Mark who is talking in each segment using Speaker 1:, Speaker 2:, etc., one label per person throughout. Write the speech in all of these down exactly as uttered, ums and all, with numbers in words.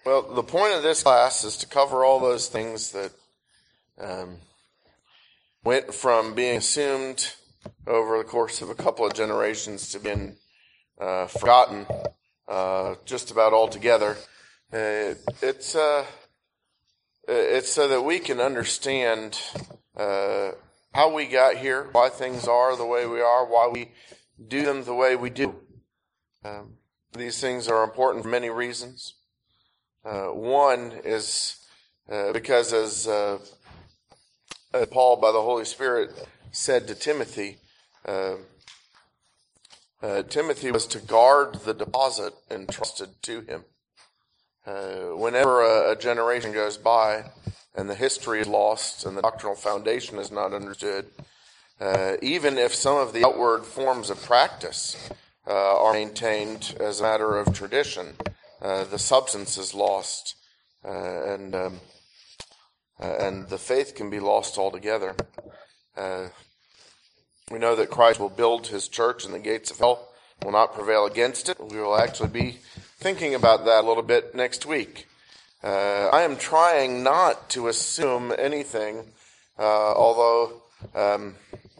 Speaker 1: Well, the point of this class is to cover all those things that um, went from being assumed over the course of a couple of generations to being uh, forgotten uh, just about altogether. Uh, it's uh, it's so that we can understand uh, how we got here, why things are the way we are, why we do them the way we do. Um, these things are important for many reasons. Uh, one is uh, because as uh, uh, Paul, by the Holy Spirit, said to Timothy, uh, uh, Timothy was to guard the deposit entrusted to him. Uh, whenever a, a generation goes by and the history is lost and the doctrinal foundation is not understood, uh, even if some of the outward forms of practice uh, are maintained as a matter of tradition, uh, the substance is lost, uh, and um, uh, and the faith can be lost altogether. Uh, we know that Christ will build his church, and the gates of hell will not prevail against it. We will actually be thinking about that a little bit next week. Uh, I am trying not to assume anything, uh, although um,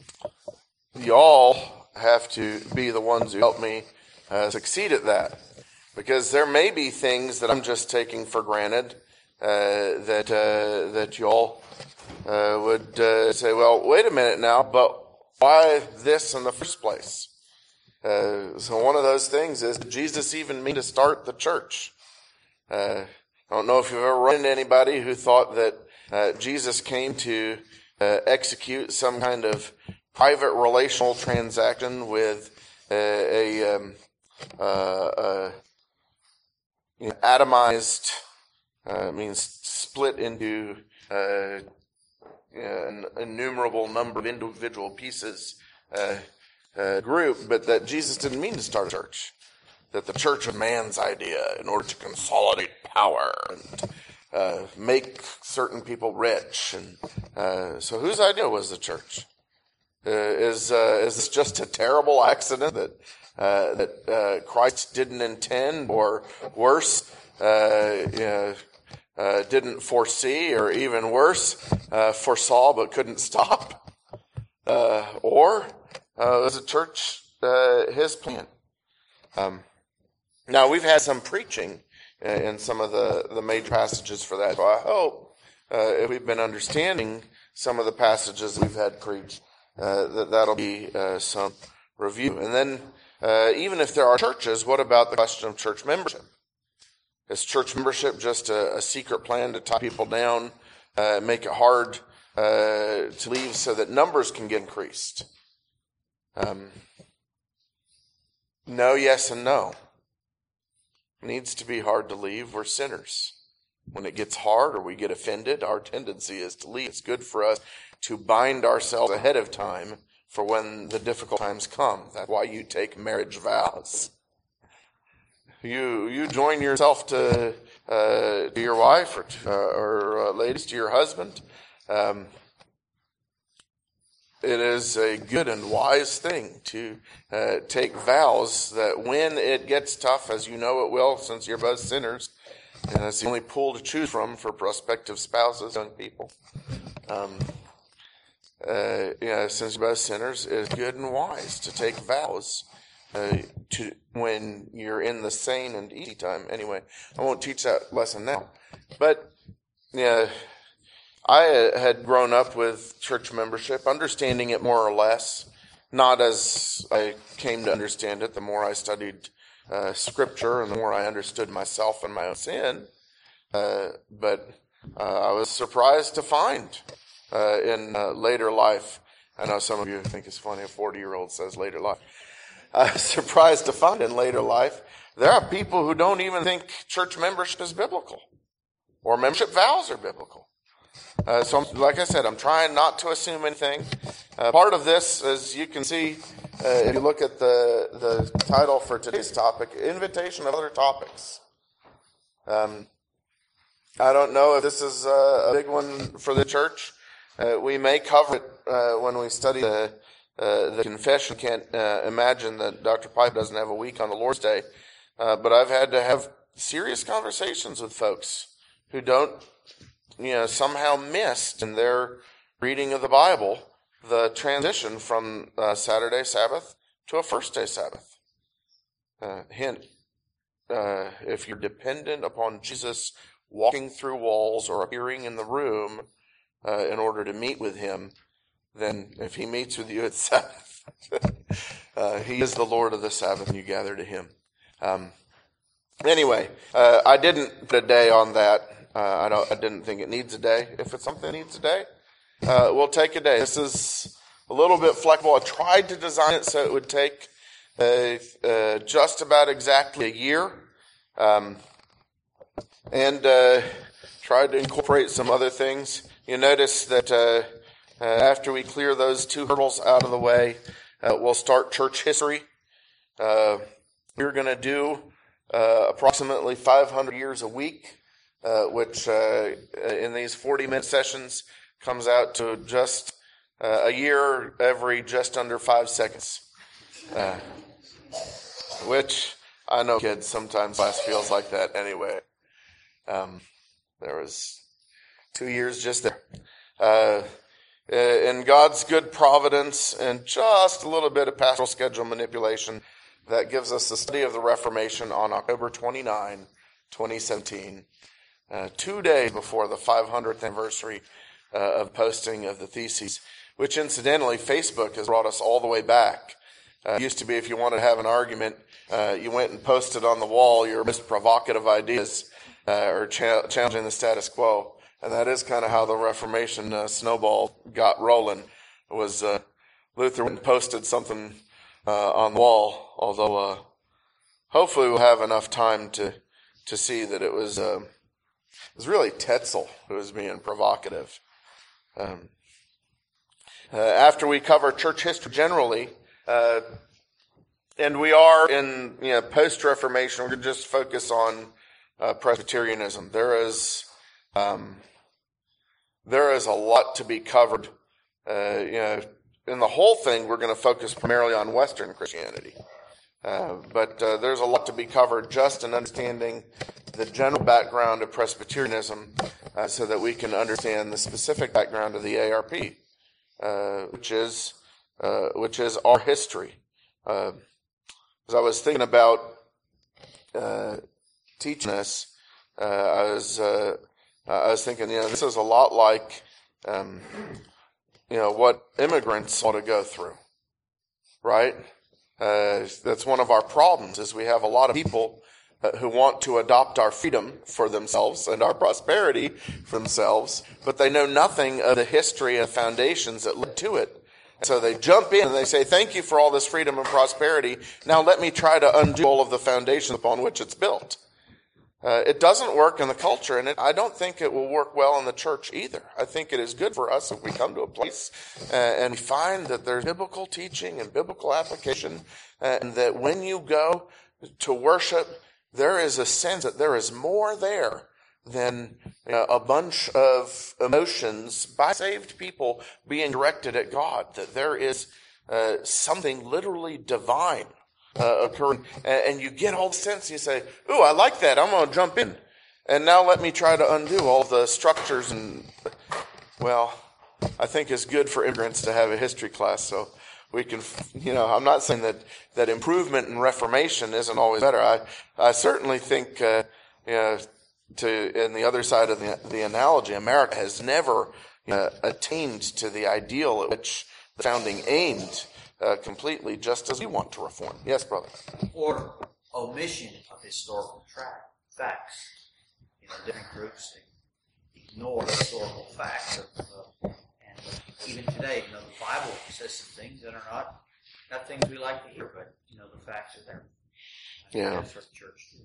Speaker 1: y'all have to be the ones who help me uh, succeed at that. Because there may be things that I'm just taking for granted uh, that uh, that y'all uh, would uh, say, well, wait a minute now, but why this in the first place? Uh, so one of those things is, did Jesus even mean to start the church? Uh, I don't know if you've ever run into anybody who thought that uh, Jesus came to uh, execute some kind of private relational transaction with uh, a um, uh, uh, you know, atomized, uh, means split into uh, an innumerable number of individual pieces uh, uh, group, but that Jesus didn't mean to start a church. That the church was man's idea in order to consolidate power and uh, make certain people rich. And uh, so whose idea was the church? Uh, is uh, is this just a terrible accident that uh, that uh, Christ didn't intend, or worse, uh, you know, uh, didn't foresee, or even worse, uh, foresaw but couldn't stop? Uh, or uh, was the church uh, his plan? Um, now, we've had some preaching in some of the, the major passages for that. So I hope uh, if we've been understanding some of the passages we've had preached, uh, that that'll be uh, some review. And then, uh, even if there are churches, what about the question of church membership? Is church membership just a, a secret plan to tie people down, uh, make it hard uh, to leave so that numbers can get increased? Um, no, yes, and no. It needs to be hard to leave. We're sinners. When it gets hard or we get offended, our tendency is to leave. It's good for us to bind ourselves ahead of time for when the difficult times come. That's why you take marriage vows. You you join yourself to uh, to your wife or to, uh, or uh, ladies to your husband. Um, it is a good and wise thing to uh, take vows that when it gets tough, as you know it will, since you're both sinners, and it's the only pool to choose from for prospective spouses, young people. Um, uh, yeah, since you're both sinners, it's good and wise to take vows uh, to when you're in the sane and easy time. Anyway, I won't teach that lesson now, but yeah. I had grown up with church membership, understanding it more or less, not as I came to understand it. The more I studied uh, Scripture and the more I understood myself and my own sin, uh, but uh, I was surprised to find uh, in uh, later life, I know some of you think it's funny a forty-year-old says later life, I was surprised to find in later life there are people who don't even think church membership is biblical or membership vows are biblical. Uh, so, like I said, I'm trying not to assume anything. Uh, part of this, as you can see, uh, if you look at the the title for today's topic, invitation of other topics. Um, I don't know if this is a big one for the church. Uh, we may cover it uh, when we study the uh, the confession. Can't uh, imagine that Doctor Pipe doesn't have a week on the Lord's Day, uh, but I've had to have serious conversations with folks who don't, you know, somehow missed in their reading of the Bible the transition from uh, Saturday Sabbath to a first day Sabbath. Uh, hint, uh, if you're dependent upon Jesus walking through walls or appearing in the room uh, in order to meet with him, then if he meets with you at Sabbath, uh, he is the Lord of the Sabbath and you gather to him. Um, anyway, uh, I didn't put a day on that. Uh, I don't. I didn't think it needs a day. If it's something that needs a day, uh, we'll take a day. This is a little bit flexible. I tried to design it so it would take uh, uh, just about exactly a year, um, and uh, tried to incorporate some other things. You notice that uh, uh, after we clear those two hurdles out of the way, uh, we'll start church history. Uh, we're going to do uh, approximately five hundred years a week. Uh, which uh, in these forty-minute sessions comes out to just uh, a year every just under five seconds. Uh, which I know kids sometimes class feels like that anyway. Um, there was two years just there. Uh, in God's good providence and just a little bit of pastoral schedule manipulation, that gives us the study of the Reformation on October twenty-ninth, twenty seventeen. Uh, two days before the five hundredth anniversary uh, of posting of the theses, which incidentally, Facebook has brought us all the way back. Uh, it used to be if you wanted to have an argument, uh, you went and posted on the wall your most provocative ideas uh, or cha- challenging the status quo. And that is kind of how the Reformation uh, snowball got rolling. It was uh, Luther went and posted something uh, on the wall, although uh, hopefully we'll have enough time to, to see that it was... Uh, It was really Tetzel who was being provocative. Um, uh, after we cover church history generally, uh, and we are in you know, post-Reformation, we're going to just focus on uh, Presbyterianism. There is um, there is a lot to be covered. Uh, you know, in the whole thing, we're going to focus primarily on Western Christianity. Uh, but uh, there's a lot to be covered just in understanding the general background of Presbyterianism uh, so that we can understand the specific background of the A R P, uh, which is uh, which is our history. Uh, as I was thinking about uh, teaching this, uh, I was uh, I was thinking, you know, this is a lot like um, you know what immigrants ought to go through, right? Uh, that's one of our problems is we have a lot of people uh, who want to adopt our freedom for themselves and our prosperity for themselves, but they know nothing of the history and foundations that led to it. So they jump in and they say, thank you for all this freedom and prosperity. Now let me try to undo all of the foundations upon which it's built. Uh, it doesn't work in the culture, and it, I don't think it will work well in the church either. I think it is good for us if we come to a place uh, and we find that there's biblical teaching and biblical application, uh, and that when you go to worship, there is a sense that there is more there than you know, a bunch of emotions by saved people being directed at God, that there is uh, something literally divine Uh, occurring, and, and you get all the sense, you say, ooh, I like that, I'm going to jump in. And now let me try to undo all the structures. And, well, I think it's good for immigrants to have a history class, so we can, you know, I'm not saying that, that improvement and reformation isn't always better. I, I certainly think, uh, you know, to, in the other side of the, the analogy, America has never uh, attained to the ideal at which the founding aimed. Uh, completely, just as we want to reform. Yes, brother.
Speaker 2: Or omission of historical track, facts. You know, different groups ignore historical facts. Of, uh, and even today, you know, the Bible says some things that are not, not things we like to hear, but, you know, the facts are there. I think
Speaker 1: yeah.
Speaker 2: That's what the church do.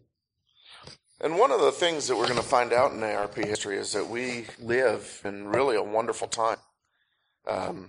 Speaker 1: And one of the things that we're going to find out in A R P history is that we live in really a wonderful time. Um,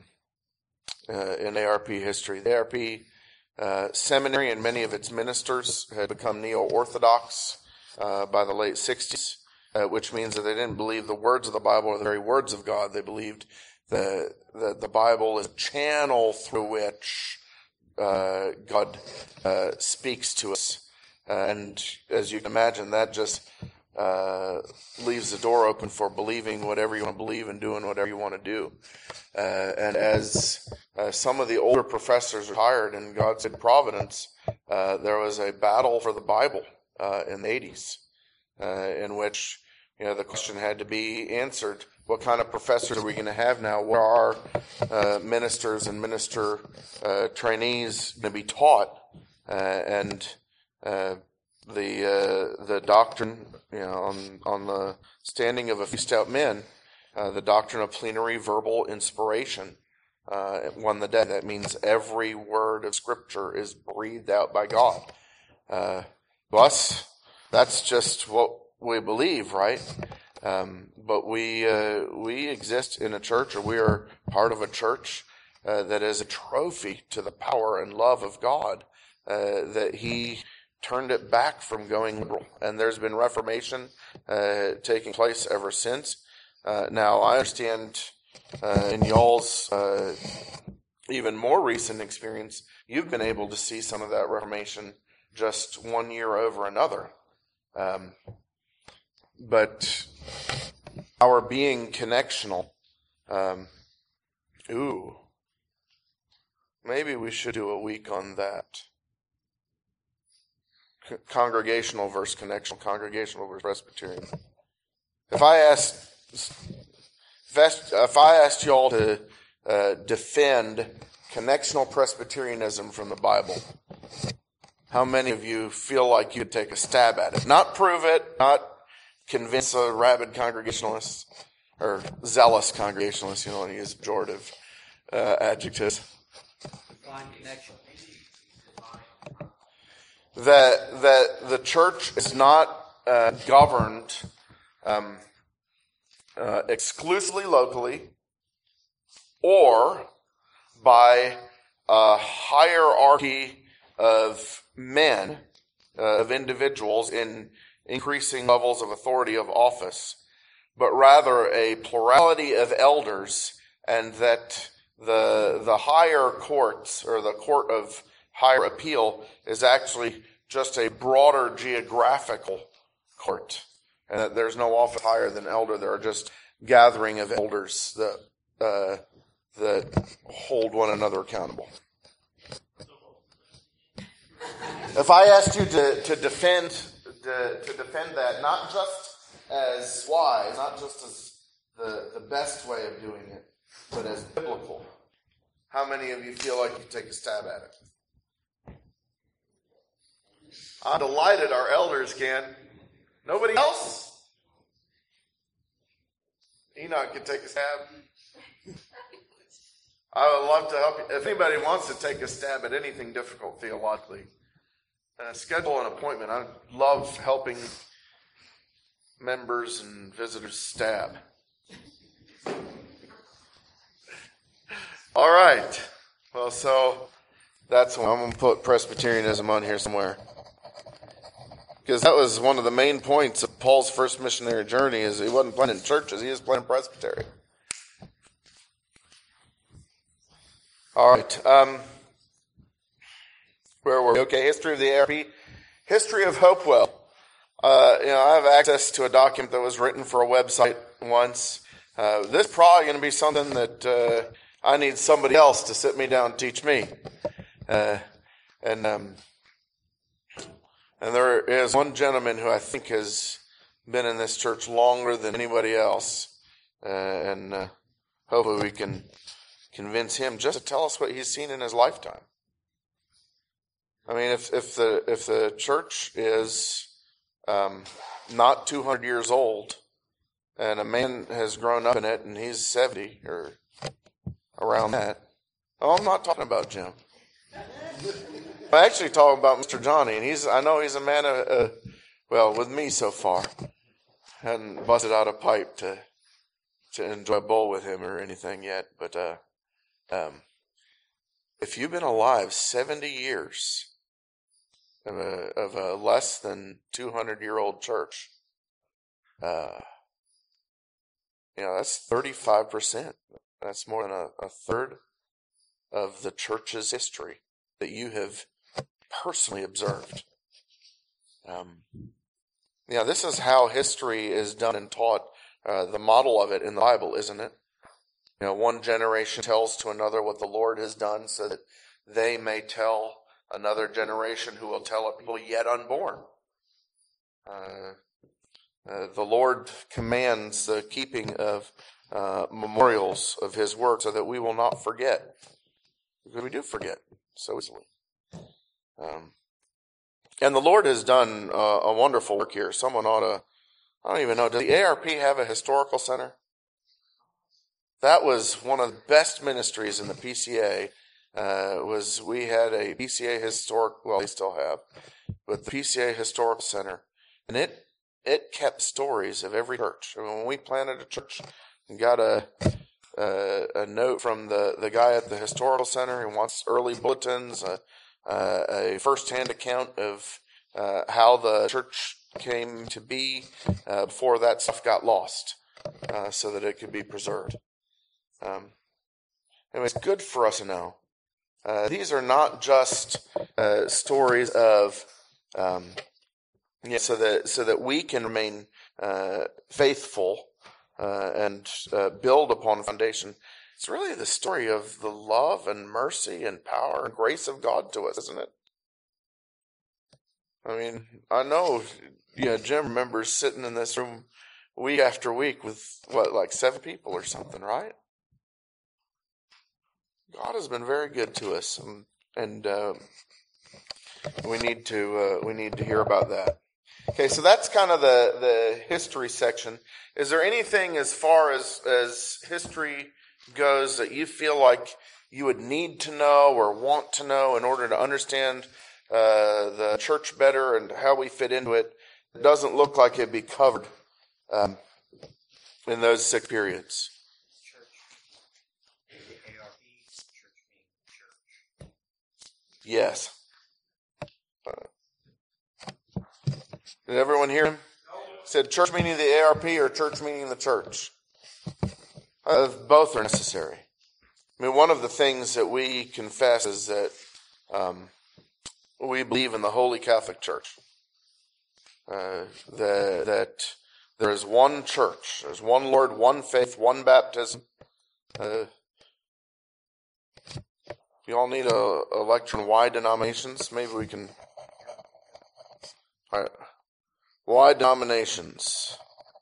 Speaker 1: Uh, in A R P history. The A R P uh, seminary and many of its ministers had become neo-Orthodox uh, by the late sixties, uh, which means that they didn't believe the words of the Bible or the very words of God. They believed that the, the Bible is a channel through which uh, God uh, speaks to us. Uh, and as you can imagine, that just uh, leaves the door open for believing whatever you want to believe and doing whatever you want to do. Uh, and as uh, some of the older professors retired in God's providence, uh, there was a battle for the Bible uh, in the eighties, uh, in which you know the question had to be answered: what kind of professors are we going to have now? What are uh, ministers and minister uh, trainees going to be taught? Uh, and uh, the uh, the doctrine, you know, on on the standing of a few stout men, uh, the doctrine of plenary verbal inspiration uh, won the day. That means every word of Scripture is breathed out by God. Uh, to us, that's just what we believe, right? Um, but we uh, we exist in a church, or we are part of a church uh, that is a trophy to the power and love of God. Uh, that He turned it back from going liberal, and there's been Reformation uh, taking place ever since. Uh, now, I understand uh, in y'all's uh, even more recent experience, you've been able to see some of that Reformation just one year over another. Um, but our being connectional, um, ooh, maybe we should do a week on that. Congregational versus connectional, congregational versus Presbyterian. If I asked, if I asked y'all to uh, defend connectional Presbyterianism from the Bible, how many of you feel like you'd take a stab at it? Not prove it, not convince a rabid congregationalist or zealous congregationalist. You don't want to use pejorative uh, adjectives.
Speaker 2: Define connection.
Speaker 1: That that the church is not uh, governed um, uh, exclusively locally or by a hierarchy of men, uh, of individuals in increasing levels of authority of office, but rather a plurality of elders, and that the the higher courts, or the court of higher appeal, is actually just a broader geographical court, and that there's no office higher than elder. There are just gathering of elders that uh, that hold one another accountable. If I asked you to, to defend to, to defend that, not just as wise, not just as the the best way of doing it, but as biblical, how many of you feel like you could take a stab at it? I'm delighted our elders can. Nobody else? Enoch can take a stab. I would love to help you. If anybody wants to take a stab at anything difficult theologically, uh, schedule an appointment. I love helping members and visitors stab. All right. Well, so that's one. I'm going to put Presbyterianism on here somewhere, because that was one of the main points of Paul's first missionary journey. Is he wasn't planting churches, he was planting presbytery. All right. Um, where were we? Okay, history of the A R P. History of Hopewell. Uh, you know, I have access to a document that was written for a website once. Uh, this is probably going to be something that uh, I need somebody else to sit me down and teach me. Uh, and um, and there is one gentleman who I think has been in this church longer than anybody else. Uh, and uh, hopefully we can convince him just to tell us what he's seen in his lifetime. I mean, if if the if the church is um, not two hundred years old, and a man has grown up in it, and he's seventy or around that, oh, I'm not talking about Jim. I'm actually talking about Mister Johnny, and he's I know he's a man of uh, well with me so far. Hadn't busted out a pipe to to enjoy a bowl with him or anything yet, but uh, um, if you've been alive seventy years. Of a, of a less than two hundred year old church, uh, you know, that's thirty-five percent. That's more than a, a third of the church's history that you have personally observed. Um, you know, this is how history is done and taught. Uh, the model of it in the Bible, isn't it? You know, one generation tells to another what the Lord has done, so that they may tell another generation who will tell a people yet unborn. Uh, uh, the Lord commands the keeping of uh, memorials of His work so that we will not forget. Because we do forget so easily. Um, and the Lord has done uh, a wonderful work here. Someone ought to, I don't even know, does the A R P have a historical center? That was one of the best ministries in the P C A. Uh, was we had a P C A historic, well, they still have, but the P C A Historical Center, and it it kept stories of every church. I mean, when we planted a church, we got a a, a note from the, the guy at the historical center. He wants early bulletins, a, a, a first-hand account of uh, how the church came to be uh, before that stuff got lost, uh, so that it could be preserved. Um, anyway, it's good for us to know. Uh, these are not just uh, stories of, um, yeah, so that so that we can remain uh, faithful uh, and uh, build upon the foundation. It's really the story of the love and mercy and power and grace of God to us, isn't it? I mean, I know, you know, Jim remembers sitting in this room week after week with what, like seven people or something, right? God has been very good to us, and, and uh, we need to uh, we need to hear about that. Okay, so that's kind of the, the history section. Is there anything as far as as history goes that you feel like you would need to know or want to know in order to understand uh, the church better and how we fit into it? It doesn't look like it'd be covered um, in those six periods. Yes. Uh, did everyone hear him? He said church meaning the A R P or church meaning the church? Uh, both are necessary. I mean, one of the things that we confess is that um, we believe in the Holy Catholic Church. Uh, the, that there is one church, there's one Lord, one faith, one baptism. Uh, You all need a, a lecture on why denominations. Maybe we can. All right. Why denominations?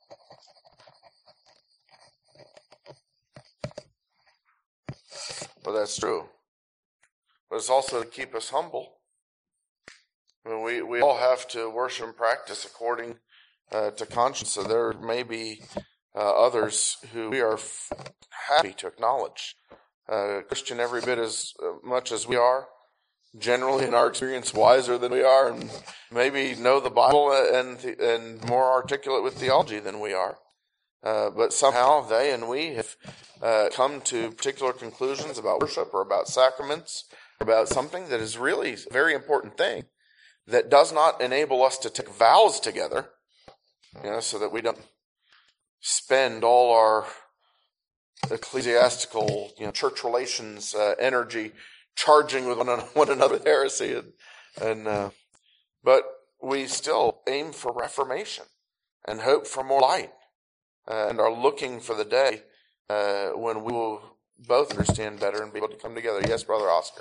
Speaker 1: Well, that's true. But it's also to keep us humble. I mean, we, we all have to worship and practice according uh, to conscience. So there may be uh, others who we are f- happy to acknowledge. Uh, Christian every bit as much as we are, generally in our experience wiser than we are, and maybe know the Bible and and more articulate with theology than we are. Uh, but somehow they and we have uh, come to particular conclusions about worship or about sacraments, about something that is really a very important thing that does not enable us to take vows together, you know, so that we don't spend all our ecclesiastical, you know, church relations uh, energy charging with one, one another heresy, and, and uh, but we still aim for reformation and hope for more light, uh, and are looking for the day uh, when we will both understand better and be able to come together. Yes, Brother Oscar.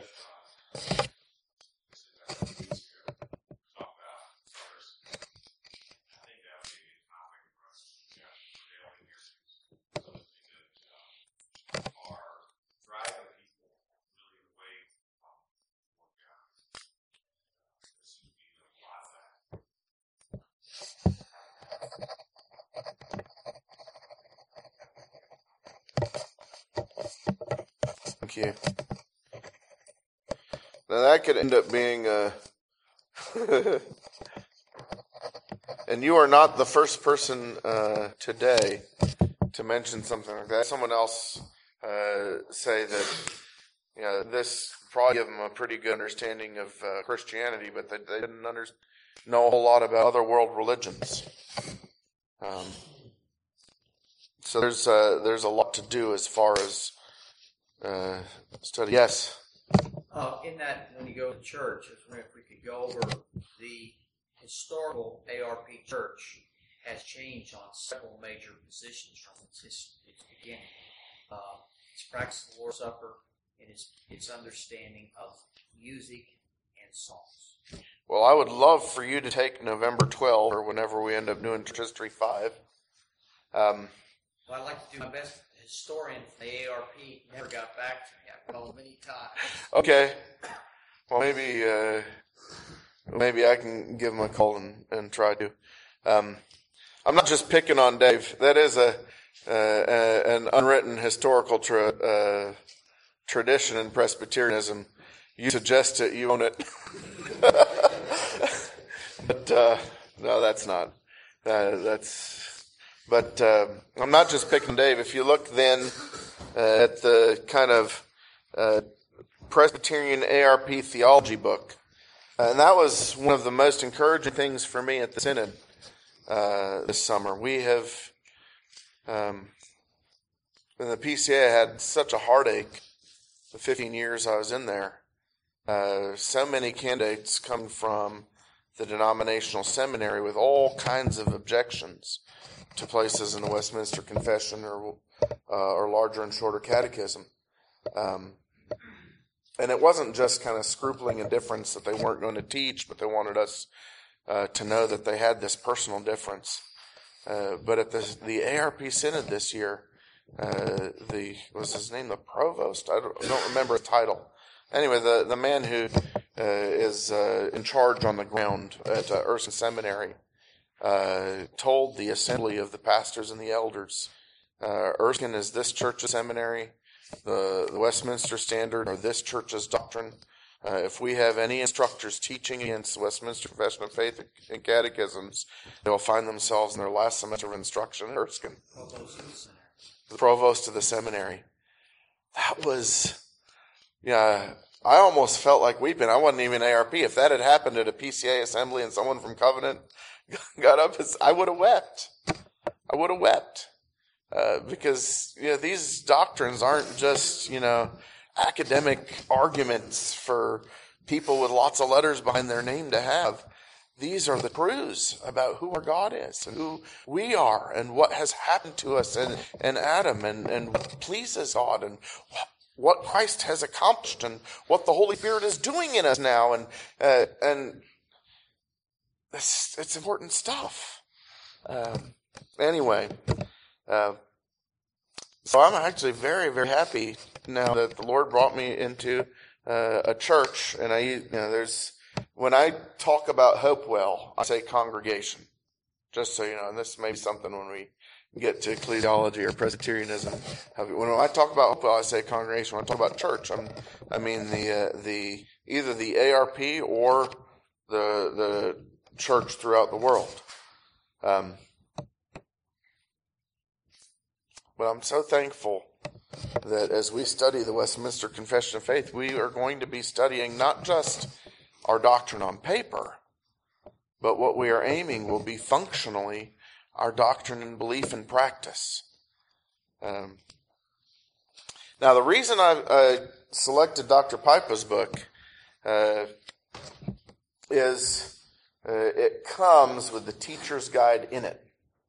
Speaker 1: Thank you. Now that could end up being a... and you are not the first person uh, today to mention something like that. Someone else uh, say that, you know, this probably gave them a pretty good understanding of uh, Christianity, but they, they didn't under, know a whole lot about other world religions. Um, so there's uh, there's a lot to do as far as uh, study. Yes.
Speaker 2: Uh, in that, when you go to church, if we could go over the historical A R P church has changed on several major positions from its, its beginning. Uh, its practice of the Lord's Supper and its, its understanding of music and songs.
Speaker 1: Well, I would love for you to take November twelfth, or whenever we end up doing Church History five. Um,
Speaker 2: well, I'd like to do my best. The historian from the A R P never got back to me. I've called him many times.
Speaker 1: Okay. Well, maybe uh, maybe I can give him a call and, and try to. Um, I'm not just picking on Dave. That is a, uh, a an unwritten historical tra- uh, tradition in Presbyterianism. You suggest it, you own it. But uh, no, that's not. Uh, that's. But uh, I'm not just picking Dave. If you look then uh, at the kind of uh, Presbyterian A R P theology book, uh, and that was one of the most encouraging things for me at the Synod uh, this summer. We have, um, in the P C A, I had such a heartache the fifteen years I was in there. Uh, so many candidates come from the denominational seminary with all kinds of objections to places in the Westminster Confession or uh, or larger and shorter catechism. Um, and it wasn't just kind of scrupling indifference that they weren't going to teach, but they wanted us uh, to know that they had this personal difference. Uh, but at the, the A R P Synod this year, uh, the was his name the provost? I don't, I don't remember his title. Anyway, the, the man who uh, is uh, in charge on the ground at uh, Erskine Seminary uh, told the assembly of the pastors and the elders, uh, Erskine is this church's seminary, the, the Westminster Standard are this church's doctrine. Uh, if we have any instructors teaching against the Westminster Confession of Faith and catechisms, they'll find themselves in their last semester of instruction at Erskine. The provost of the seminary. That was... Yeah, I almost felt like weeping. I wasn't even A R P. If that had happened at a P C A assembly and someone from Covenant got up, I would have wept. I would have wept. Uh, because, you know, these doctrines aren't just, you know, academic arguments for people with lots of letters behind their name to have. These are the truths about who our God is and who we are and what has happened to us and, and Adam and, and what pleases God and what what Christ has accomplished and what the Holy Spirit is doing in us now. And uh, and it's, it's important stuff. Uh, anyway, uh, so I'm actually very, very happy now that the Lord brought me into uh, a church. And I, you know, there's, when I talk about Hopewell, I say congregation. Just so you know, and this may be something when we get to ecclesiology or Presbyterianism. When I talk about Hopewell, I say congregation. When I talk about church, I'm, I mean the uh, the either the A R P or the the church throughout the world. Um, but I'm so thankful that as we study the Westminster Confession of Faith, we are going to be studying not just our doctrine on paper, but what we are aiming will be functionally our doctrine and belief and practice. Um, now, the reason I, I selected Doctor Pipa's book uh, is uh, it comes with the teacher's guide in it.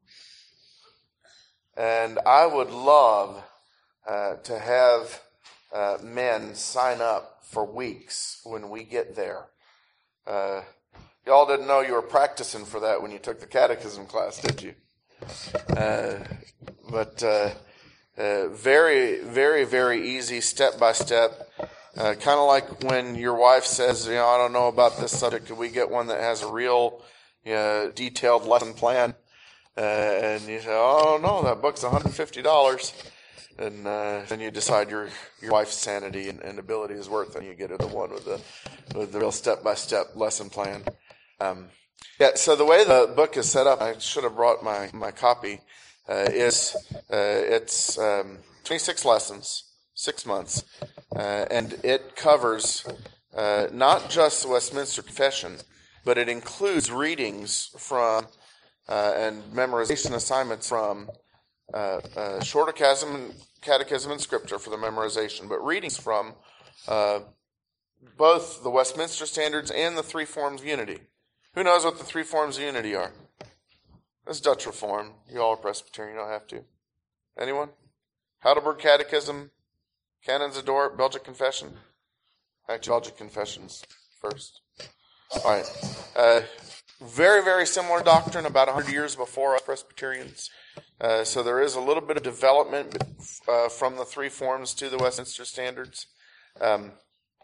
Speaker 1: And I would love uh, to have uh, men sign up for weeks when we get there. Uh, Y'all didn't know you were practicing for that when you took the catechism class, did you? Uh, but uh, uh, very, very, very easy, step by step. Uh, kind of like when your wife says, you know, I don't know about this subject. Could we get one that has a real, you know, detailed lesson plan? Uh, and you say, oh, no, that book's one hundred fifty dollars. And uh, then you decide your your wife's sanity and, and ability is worth it, and you get her the one with the with the real step by step lesson plan. Um, yeah, so the way the book is set up, I should have brought my, my copy, uh, is uh, it's um, twenty-six lessons, six months, uh, and it covers uh, not just the Westminster Confession, but it includes readings from uh, and memorization assignments from uh, uh, shorter catechism, catechism and scripture for the memorization, but readings from uh, both the Westminster Standards and the three forms of unity. Who knows what the three forms of unity are? That's Dutch Reform. You all are Presbyterian. You don't have to. Anyone? Heidelberg Catechism, Canons of Dort, Belgic Confession. Actually, Belgic Confessions first. All right. Uh, very, very similar doctrine about one hundred years before us Presbyterians. Uh, so there is a little bit of development uh, from the three forms to the Westminster Standards. Um,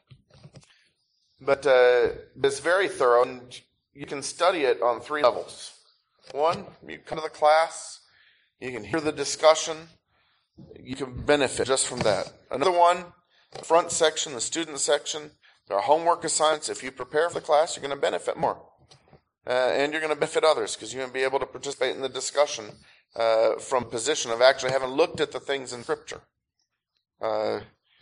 Speaker 1: but uh, it's very thorough, and you can study it on three levels. One, you come to the class, you can hear the discussion, you can benefit just from that. Another one, the front section, the student section, there are homework assignments. If you prepare for the class, you're going to benefit more. Uh, and you're going to benefit others because you're going to be able to participate in the discussion uh, from a position of actually having looked at the things in Scripture. Uh,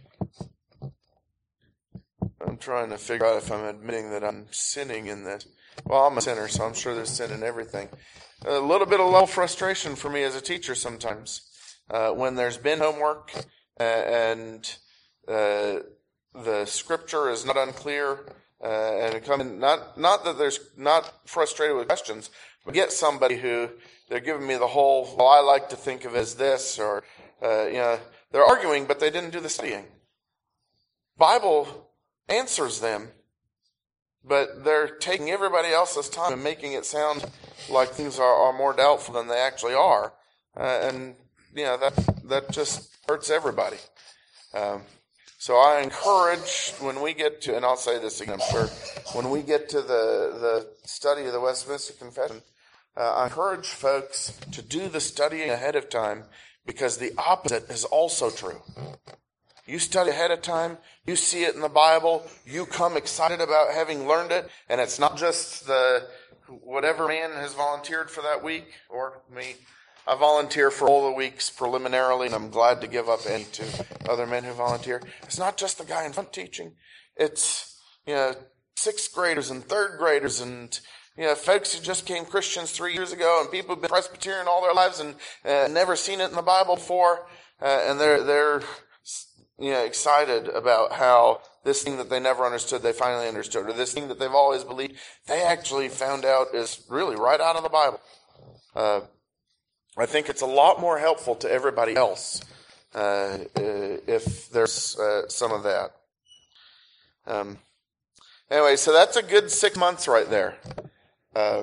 Speaker 1: I'm trying to figure out if I'm admitting that I'm sinning in this. Well, I'm a sinner, so I'm sure there's sin in everything. A little bit of low frustration for me as a teacher sometimes uh, when there's been homework uh, and uh, the Scripture is not unclear. Uh, and it come in, not not that there's not frustrated with questions, but get somebody who they're giving me the whole, well, I like to think of as this, or uh, you know, they're arguing, but they didn't do the studying. Bible answers them, but they're taking everybody else's time and making it sound like things are, are more doubtful than they actually are, uh, and you know that that just hurts everybody. Um, So I encourage, when we get to, and I'll say this again, I'm sure, when we get to the, the study of the Westminster Confession, uh, I encourage folks to do the studying ahead of time, because the opposite is also true. You study ahead of time, you see it in the Bible, you come excited about having learned it, and it's not just the whatever man has volunteered for that week, or me. I volunteer for all the weeks preliminarily, and I'm glad to give up any to other men who volunteer. It's not just the guy in front teaching. It's, you know, sixth graders and third graders and, you know, folks who just became Christians three years ago, and people who've been Presbyterian all their lives and uh, never seen it in the Bible before. Uh, and they're, they're, you know, excited about how this thing that they never understood, they finally understood. Or this thing that they've always believed, they actually found out is really right out of the Bible. Uh, I think it's a lot more helpful to everybody else uh, uh, if there's uh, some of that. Um, anyway, so that's a good six months right there. Uh,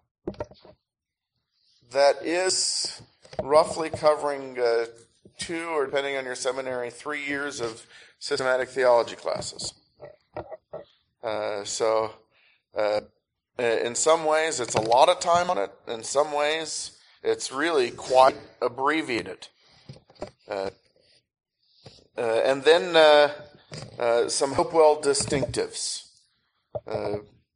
Speaker 1: that is roughly covering uh, two, or depending on your seminary, three years of systematic theology classes. Uh, so uh, in some ways, it's a lot of time on it. In some ways, it's really quite abbreviated. Uh, uh, and then uh, uh, some Hopewell distinctives. Uh,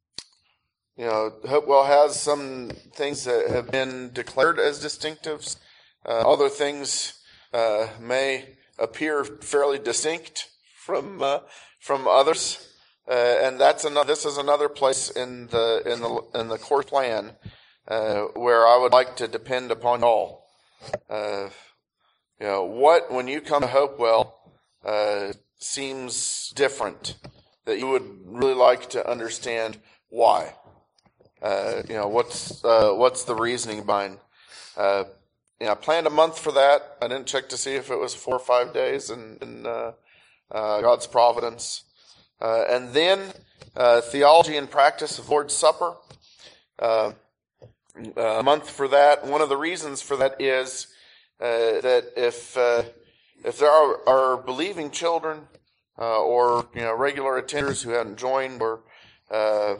Speaker 1: you know, Hopewell has some things that have been declared as distinctives. Uh, other things uh, may appear fairly distinct from uh, from others. Uh, and that's another. This is another place in the in the in the course plan Uh, where I would like to depend upon all. Uh, you know, what, when you come to Hopewell, uh, seems different, that you would really like to understand why. Uh, you know, what's, uh, what's the reasoning behind? Uh, you know, I planned a month for that. I didn't check to see if it was four or five days in, in uh, uh, God's providence. Uh, and then, uh, theology and practice of Lord's Supper. Uh, Uh, a month for that. One of the reasons for that is uh, that if uh, if there are, are believing children uh, or you know regular attenders who haven't joined, or uh,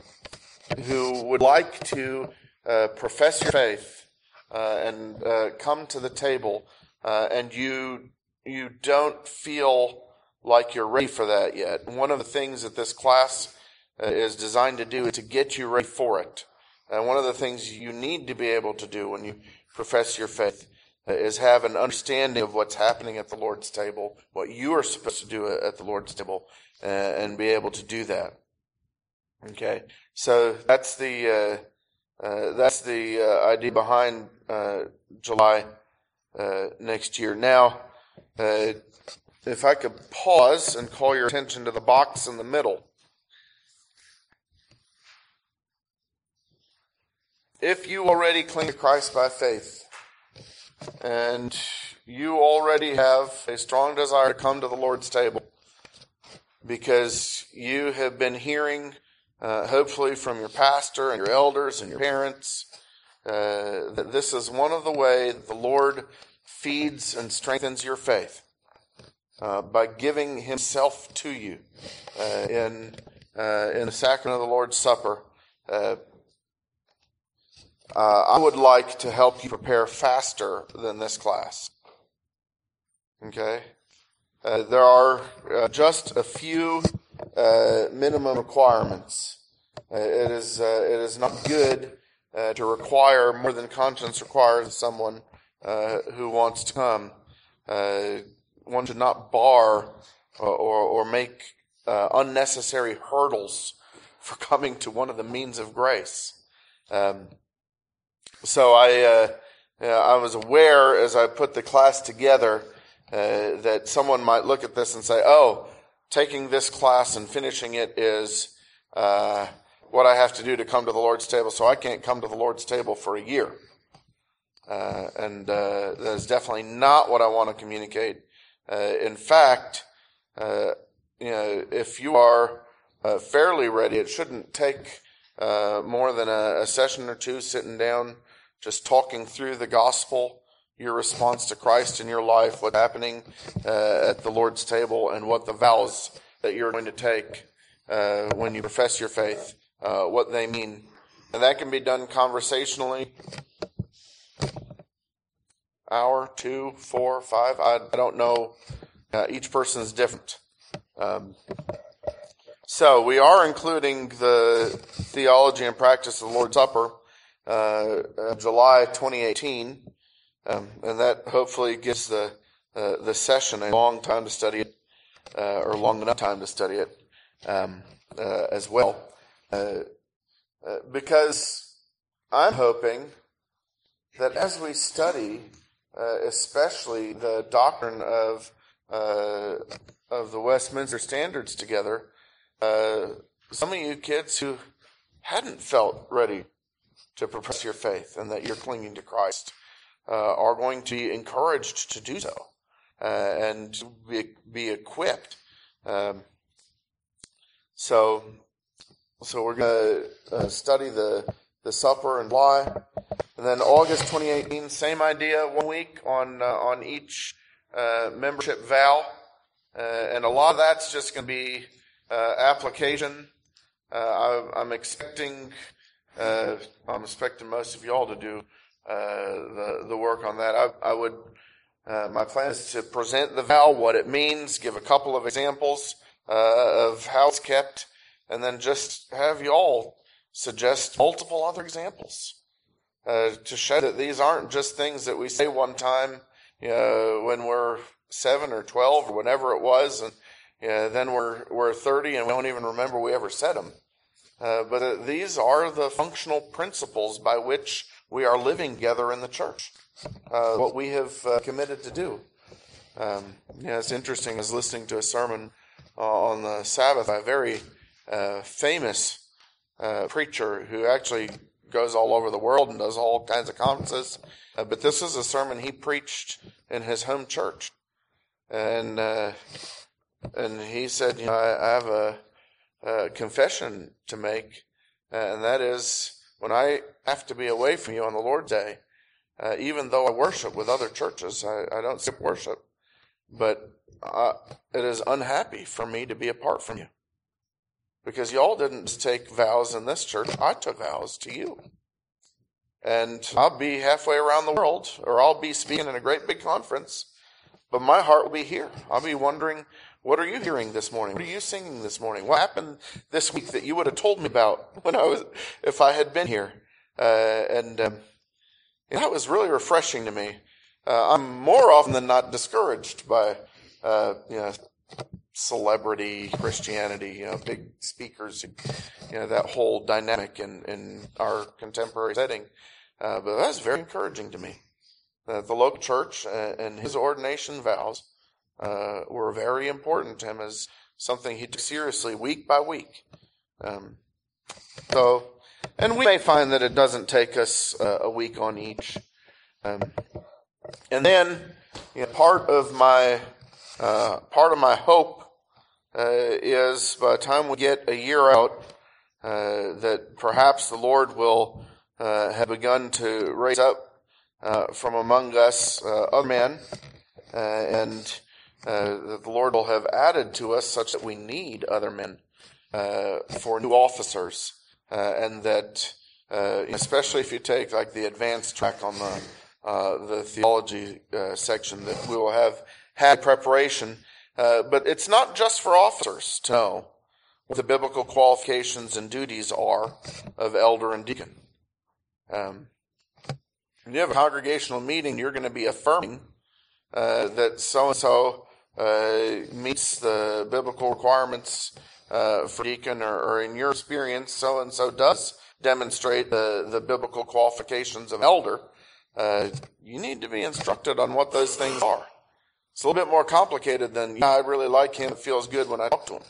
Speaker 1: who would like to uh, profess your faith uh, and uh, come to the table, uh, and you you don't feel like you're ready for that yet, one of the things that this class uh, is designed to do is to get you ready for it. And one of the things you need to be able to do when you profess your faith is have an understanding of what's happening at the Lord's table, what you are supposed to do at the Lord's table, uh, and be able to do that. Okay, so that's the uh, uh, that's the uh, idea behind uh, July uh, next year. Now, uh, if I could pause and call your attention to the box in the middle. if you already cling to Christ by faith, and you already have a strong desire to come to the Lord's table, because you have been hearing, uh, hopefully from your pastor and your elders and your parents, uh, that this is one of the ways that the Lord feeds and strengthens your faith, uh, by giving himself to you uh, in uh, in the sacrament of the Lord's Supper. Uh, uh, I would like to help you prepare faster than this class. Okay? Uh, there are uh, just a few uh, minimum requirements. Uh, it is uh, it is not good uh, to require more than conscience requires of someone uh, who wants to come. Uh, one should not bar or or, or make uh, unnecessary hurdles for coming to one of the means of grace. Um, so I uh, I was aware as I put the class together Uh, that someone might look at this and say, oh, taking this class and finishing it is uh, what I have to do to come to the Lord's table, so I can't come to the Lord's table for a year. Uh, and uh, that is definitely not what I want to communicate. Uh, in fact, uh, you know, if you are uh, fairly ready, it shouldn't take uh, more than a, a session or two sitting down, just talking through the gospel, your response to Christ in your life, what's happening uh, at the Lord's table, and what the vows that you're going to take uh, when you profess your faith, uh, what they mean. And that can be done conversationally. Hour, two, four, five, I, I don't know. Uh, each person is different. Um, so we are including the theology and practice of the Lord's Supper, uh, uh, July twenty eighteen. Um, and that hopefully gives the uh, the session a long time to study it, uh, or long enough time to study it um, uh, as well. Uh, uh, because I'm hoping that as we study, uh, especially the doctrine of uh, of the Westminster Standards together, uh, some of you kids who hadn't felt ready to profess your faith and that you're clinging to Christ, Uh, are going to be encouraged to do so uh, and be, be equipped. Um, so, so we're going to uh, study the the supper in July, and then August twenty eighteen, same idea. One week on uh, on each uh, membership vow, uh, and a lot of that's just going to be uh, application. Uh, I, I'm expecting uh, I'm expecting most of y'all to do Uh, the the work on that. I, I would, uh, my plan is to present the vow, what it means, give a couple of examples uh, of how it's kept, and then just have you all suggest multiple other examples uh, to show that these aren't just things that we say one time, you know, when we're seven or twelve or whenever it was, and you know, then we're we're thirty and we don't even remember we ever said them. Uh, but uh, these are the functional principles by which we are living together in the church, uh, what we have uh, committed to do. Um, yeah, it's interesting. I was listening to a sermon uh, on the Sabbath by a very uh, famous uh, preacher who actually goes all over the world and does all kinds of conferences. Uh, but this is a sermon he preached in his home church. And uh, and he said, you know, I, I have a, a confession to make, and that is, when I have to be away from you on the Lord's Day, uh, even though I worship with other churches, I, I don't skip worship, but uh, it is unhappy for me to be apart from you. Because y'all didn't just take vows in this church, I took vows to you. And I'll be halfway around the world, or I'll be speaking in a great big conference, but my heart will be here. I'll be wondering, what are you hearing this morning? What are you singing this morning? What happened this week that you would have told me about when I was, if I had been here? Uh, and um, that was really refreshing to me. Uh, I'm more often than not discouraged by, uh, you know, celebrity Christianity, you know, big speakers, you know, that whole dynamic in, in our contemporary setting. Uh, but that's very encouraging to me. Uh, the local church uh, and his ordination vows Uh, were very important to him as something he took seriously week by week. Um, so and we may find that it doesn't take us uh, a week on each. Um, and then, you know, part of my uh, part of my hope uh, is by the time we get a year out, uh, that perhaps the Lord will uh, have begun to raise up uh, from among us uh, other men, uh, and uh, that the Lord will have added to us such that we need other men uh, for new officers, uh, and that uh, especially if you take like the advanced track on the uh, the theology uh, section, that we will have had preparation. Uh, but it's not just for officers to know what the biblical qualifications and duties are of elder and deacon. Um, when you have a congregational meeting, you're going to be affirming uh, that so-and-so uh, meets the biblical requirements uh, for deacon, or, or in your experience, so-and-so does demonstrate the, the biblical qualifications of elder. Uh, you need to be instructed on what those things are. It's a little bit more complicated than, yeah, I really like him, it feels good when I talk to him.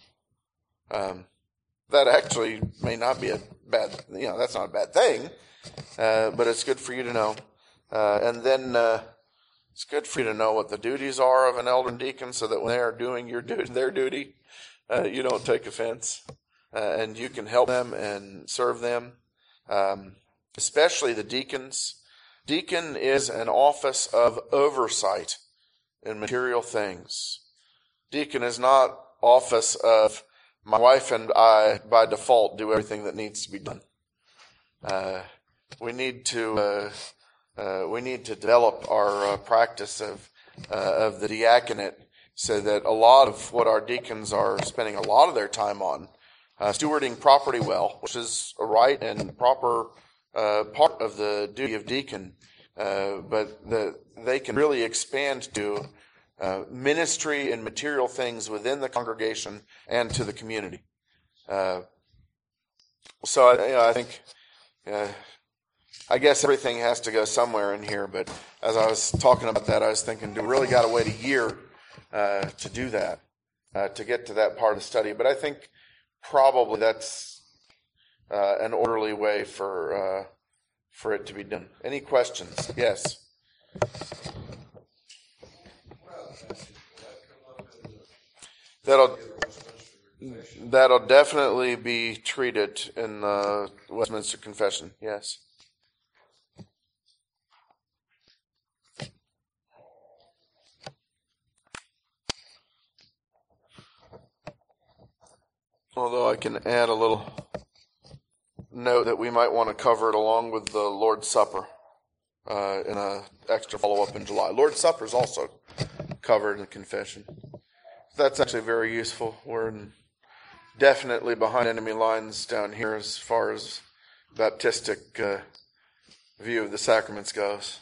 Speaker 1: Um, that actually may not be a bad, you know, that's not a bad thing, uh, but it's good for you to know. Uh, and then uh, it's good for you to know what the duties are of an elder and deacon, so that when they are doing your du- their duty, uh, you don't take offense, uh, and you can help them and serve them, um, especially the deacons. Deacon is an office of oversight in material things. Deacon is not office of my wife and I by default do everything that needs to be done. Uh, we need to uh, uh, we need to develop our uh, practice of uh, of the diaconate, so that a lot of what our deacons are spending a lot of their time on, uh, stewarding property well, which is a right and proper uh, part of the duty of deacon, uh, but the, they can really expand to uh, ministry and material things within the congregation and to the community. Uh, so I, you know, I think, uh, I guess everything has to go somewhere in here, but as I was talking about that, I was thinking, do we really got to wait a year uh, to do that, uh, to get to that part of the study? But I think probably that's uh, an orderly way for uh, for it to be done. Any questions? Yes. That'll that'll definitely be treated in the Westminster Confession. Yes. Although I can add a little note that we might want to cover it along with the Lord's Supper uh, in an extra follow-up in July. Lord's Supper is also covered in the confession. That's actually very useful. We're in, definitely behind enemy lines down here as far as Baptistic uh, view of the sacraments goes.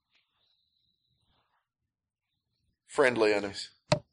Speaker 1: Friendly enemies.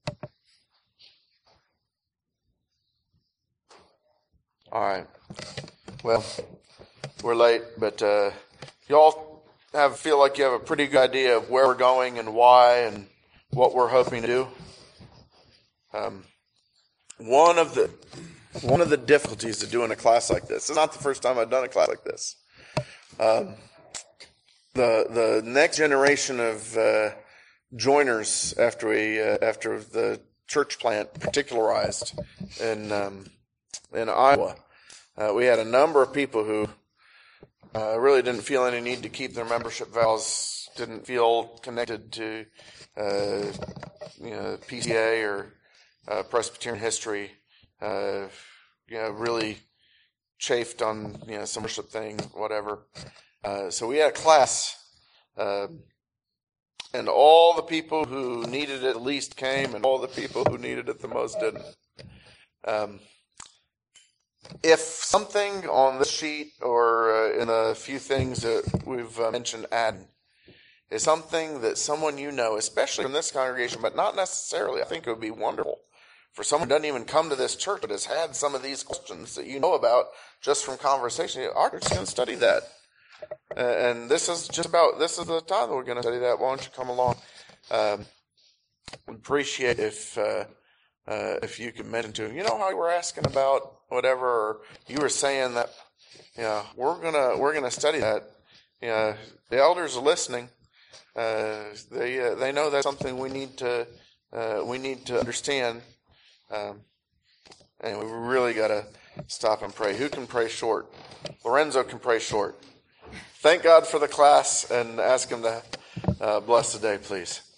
Speaker 1: All right. Well, we're late, but uh, y'all have feel like you have a pretty good idea of where we're going and why and what we're hoping to do. Um, one of the one of the difficulties of doing a class like this. It's not the first time I've done a class like this. Um, the the next generation of uh, joiners after we uh, after the church plant particularized in um, in Iowa. Uh, we had a number of people who uh, really didn't feel any need to keep their membership vows, didn't feel connected to uh, you know, P C A or uh, Presbyterian history, uh, you know, really chafed on you know some worship thing, whatever. Uh, so we had a class, uh, and all the people who needed it least came, and all the people who needed it the most didn't. Um, If something on this sheet or uh, in a few things that we've uh, mentioned adding is something that someone you know, especially from this congregation, but not necessarily, I think it would be wonderful for someone who doesn't even come to this church but has had some of these questions that you know about just from conversation. Our church is going to study that. Uh, and this is just about, this is the time that we're going to study that. Why don't you come along? Um, appreciate if... Uh, Uh, if you could mention to him, you know how you were asking about whatever, or you were saying that Yeah, we're gonna we're gonna study that. Yeah, the elders are listening. Uh, they uh, they know that's something we need to uh, we need to understand. Um, anyway, we really got to stop and pray. Who can pray short? Lorenzo can pray short. Thank God for the class, and ask him to uh, bless the day, please.